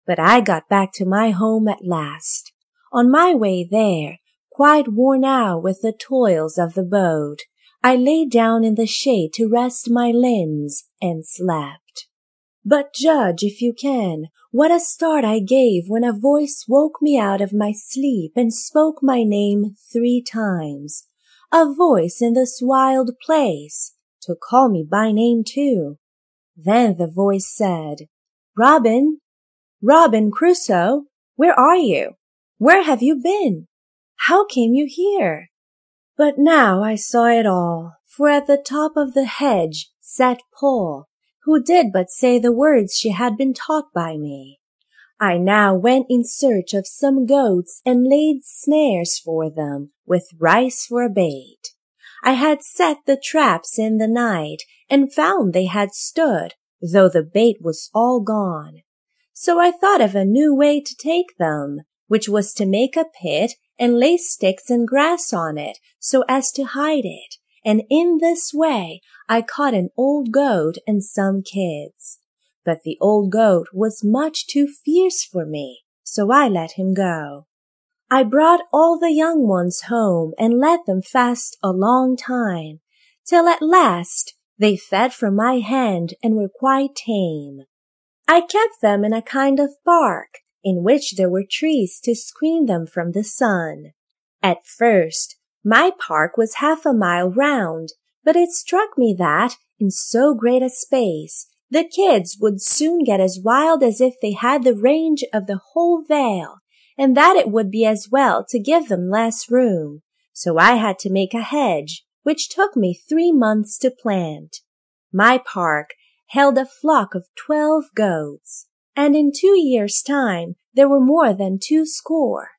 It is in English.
But I got back to my home at last. On my way there, quite worn out with the toils of the boat, I lay down in the shade to rest my limbs and slept. But judge, if you can, what a start I gave when a voice woke me out of my sleep and spoke my name 3 times. A voice in this wild place, to call me by name too. Then the voice said, "Robin, Robin Crusoe, where are you? Where have you been? How came you here?" But now I saw it all, for at the top of the hedge sat Poll, who did but say the words she had been taught by me. I now went in search of some goats and laid snares for them, with rice for a bait. I had set the traps in the night, and found they had stood, though the bait was all gone. So I thought of a new way to take them, which was to make a pit and lay sticks and grass on it, so as to hide it, and in this way I caught an old goat and some kids. But the old goat was much too fierce for me, so I let him go. I brought all the young ones home and let them fast a long time, till at last they fed from my hand and were quite tame. I kept them in a kind of park, in which there were trees to screen them from the sun. At first, my park was 1/2 mile round, but it struck me that, in so great a space, the kids would soon get as wild as if they had the range of the whole vale, and that it would be as well to give them less room. So I had to make a hedge, which took me 3 months to plant. My park held a flock of 12 goats, and in 2 years' time there were more than 2 score.